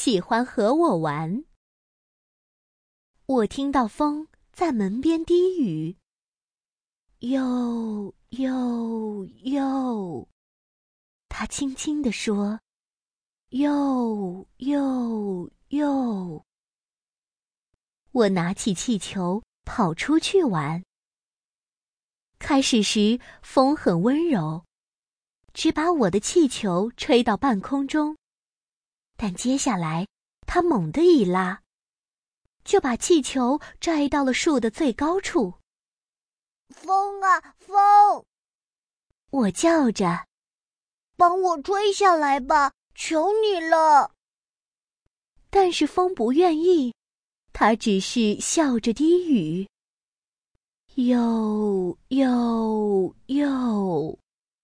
喜欢和我玩。我听到风在门边低语，哟哟哟，他轻轻地说，哟哟哟。我拿起气球跑出去玩。开始时风很温柔，只把我的气球吹到半空中，但接下来它猛地一拉，就把气球拽到了树的最高处。 风啊风！ 我叫着， 帮我吹下来吧，求你了。 但是风不愿意，它只是笑着低语，哟哟哟。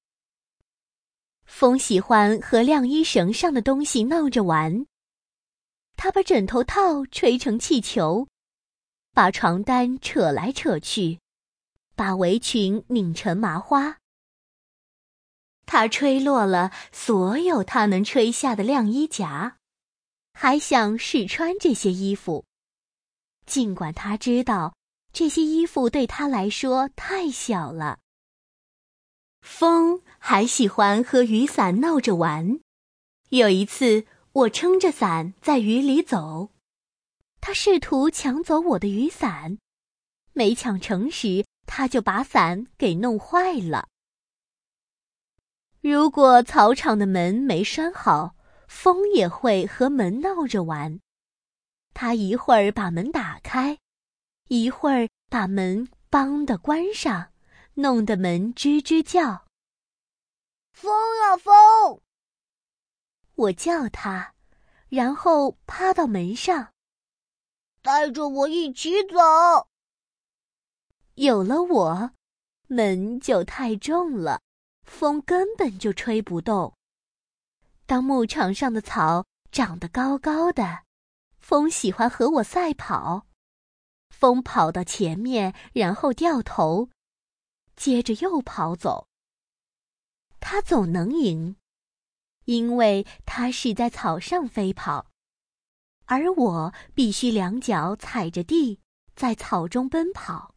风喜欢和晾衣绳上的东西闹着玩，它把枕头套吹成气球，把床单扯来扯去，把围裙拧成麻花。它吹落了所有它能吹下的晾衣夹，还想试穿这些衣服，尽管他知道这些衣服对他来说太小了。风还喜欢和雨伞闹着玩。有一次，我撑着伞在雨里走，他试图抢走我的雨伞，没抢成时，他就把伞给弄坏了。如果草场的门没拴好，风也会和门闹着玩。他一会儿把门打开，一会儿把门梆地关上，弄得门吱吱叫。 风啊风！ 我叫他，然后趴到门上， 带着我一起走。 有了我，门就太重了，风根本就吹不动。当牧场上的草长得高高的，风喜欢和我赛跑。风跑到前面，然后掉头，接着又跑走。他总能赢，因为他是在草上飞跑，而我必须两脚踩着地，在草中奔跑。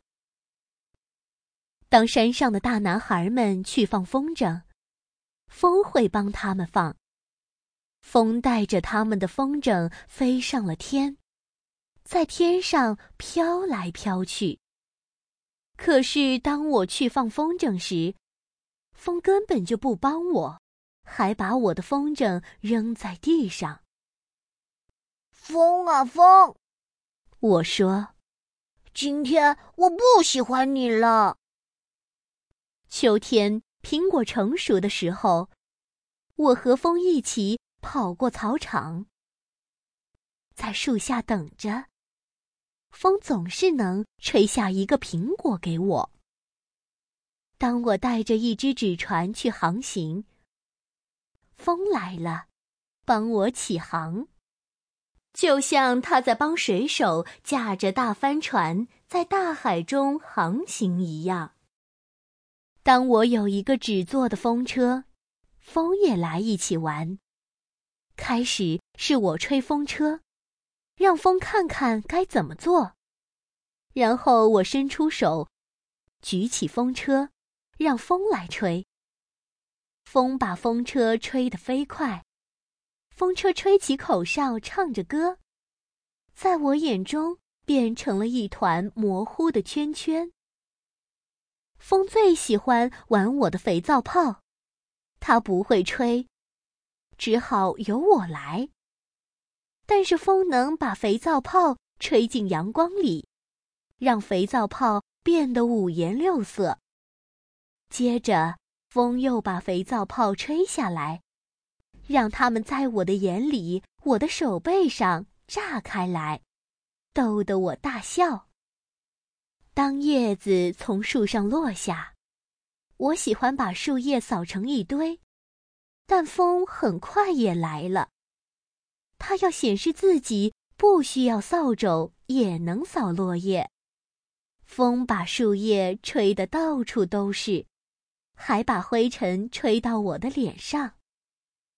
当山上的大男孩们去放风筝，风会帮他们放。风带着他们的风筝飞上了天，在天上飘来飘去。可是当我去放风筝时，风根本就不帮我，还把我的风筝扔在地上。 风啊风！ 我说， 今天我不喜欢你了。 秋天苹果成熟的时候，我和风一起跑过草场，在树下等着。风总是能吹下一个苹果给我。当我带着一只纸船去航行，风来了，帮我起航，就像他在帮水手驾着大帆船在大海中航行一样。当我有一个纸做的风车，风也来一起玩。开始是我吹风车，让风看看该怎么做。然后我伸出手，举起风车，让风来吹。风把风车吹得飞快，风车吹起口哨，唱着歌，在我眼中变成了一团模糊的圈圈。风最喜欢玩我的肥皂泡，它不会吹，只好由我来。但是风能把肥皂泡吹进阳光里，让肥皂泡变得五颜六色。接着，风又把肥皂泡吹下来，让它们在我的眼里、我的手背上炸开来，逗得我大笑。当叶子从树上落下，我喜欢把树叶扫成一堆，但风很快也来了。它要显示自己不需要扫帚也能扫落叶。风把树叶吹得到处都是，还把灰尘吹到我的脸上。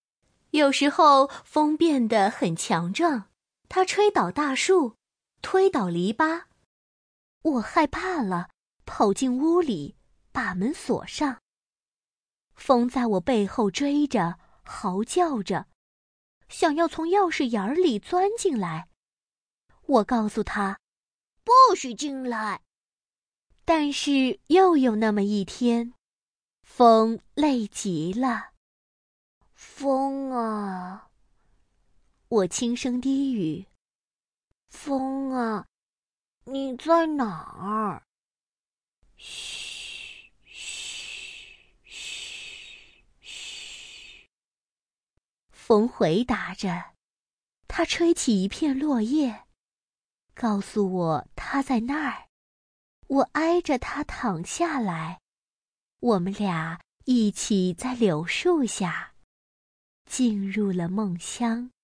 有时候风变得很强壮，它吹倒大树，推倒篱笆。我害怕了，跑进屋里，把门锁上。风在我背后追着，嚎叫着，想要从钥匙眼里钻进来。我告诉他， 不许进来。 但是又有那么一天，风累极了。 风啊， 我轻声低语， 风啊，你在哪儿？ 嘘嘘嘘嘘。风回答着，它吹起一片落叶，告诉我它在那儿。我挨着它躺下来，我们俩一起在柳树下进入了梦乡。